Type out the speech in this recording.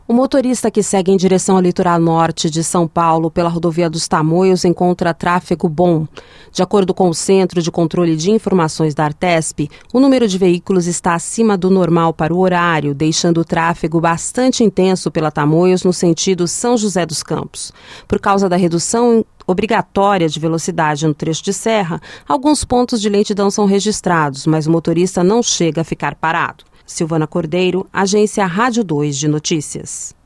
O motorista que segue em direção ao litoral norte de São Paulo pela rodovia dos Tamoios encontra tráfego bom. De acordo com o Centro de Controle de Informações da Artesp, o número de veículos está acima do normal para o horário, deixando o tráfego bastante intenso pela Tamoios no sentido São José dos Campos. Por causa da redução obrigatória de velocidade no trecho de serra, alguns pontos de lentidão são registrados, mas o motorista não chega a ficar parado. Silvana Cordeiro, Agência Rádio 2 de Notícias.